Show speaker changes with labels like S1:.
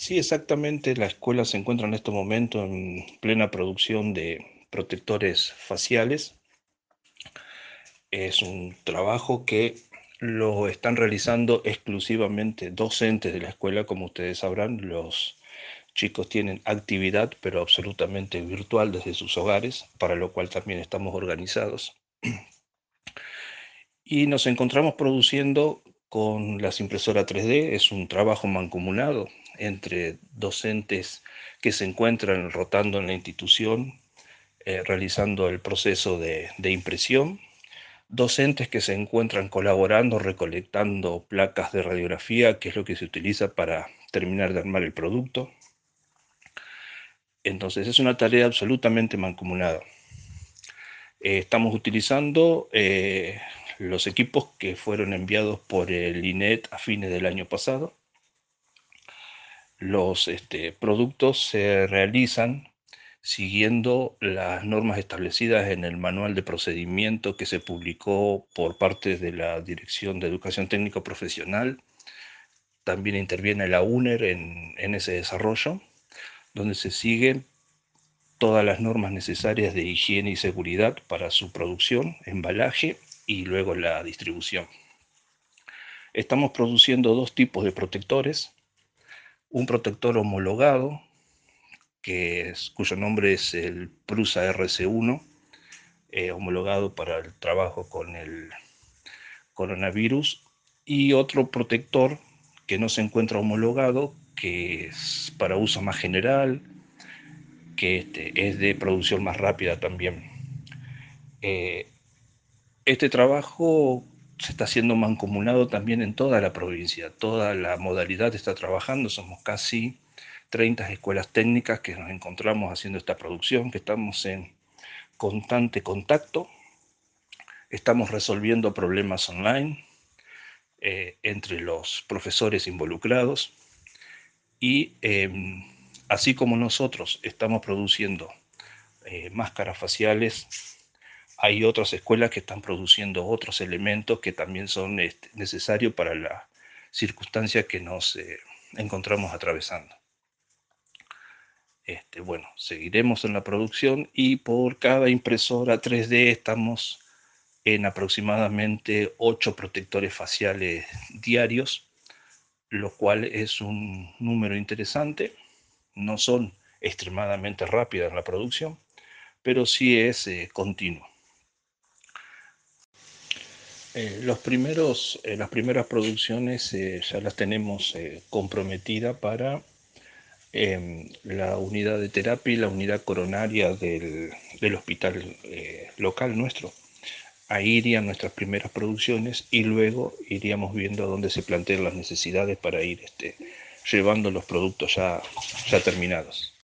S1: Sí, exactamente. La escuela se encuentra en este momento en plena producción de protectores faciales. Es un trabajo que lo están realizando exclusivamente docentes de la escuela. Como ustedes sabrán, los chicos tienen actividad, pero absolutamente virtual desde sus hogares, para lo cual también estamos organizados. Y nos encontramos produciendo con las impresoras 3D. Es un trabajo mancomunado entre docentes que se encuentran rotando en la institución, realizando el proceso de impresión, docentes que se encuentran colaborando, recolectando placas de radiografía, que es lo que se utiliza para terminar de armar el producto. Entonces es una tarea absolutamente mancomunada. Estamos utilizando los equipos que fueron enviados por el INET a fines del año pasado. Los productos se realizan siguiendo las normas establecidas en el manual de procedimiento que se publicó por parte de la Dirección de Educación Técnico Profesional. También interviene la UNER en ese desarrollo, donde se siguen todas las normas necesarias de higiene y seguridad para su producción, embalaje y luego la distribución. Estamos produciendo dos tipos de protectores: un protector homologado, cuyo nombre es el Prusa RC1, homologado para el trabajo con el coronavirus, y otro protector que no se encuentra homologado, que es para uso más general, que es de producción más rápida también. Eh, este trabajo se está haciendo mancomunado también en toda la provincia. Toda la modalidad está trabajando. Somos casi 30 escuelas técnicas que nos encontramos haciendo esta producción, que estamos en constante contacto. Estamos resolviendo problemas online entre los profesores involucrados, y así como nosotros estamos produciendo máscaras faciales, hay otras escuelas que están produciendo otros elementos que también son necesarios para la circunstancia que nos encontramos atravesando. Bueno, seguiremos en la producción, y por cada impresora 3D estamos en aproximadamente 8 protectores faciales diarios, lo cual es un número interesante. No son extremadamente rápidas en la producción, pero sí es continuo. Las primeras producciones ya las tenemos comprometidas para la unidad de terapia y la unidad coronaria del hospital local nuestro. Ahí irían nuestras primeras producciones, y luego iríamos viendo dónde se plantean las necesidades para ir llevando los productos ya terminados.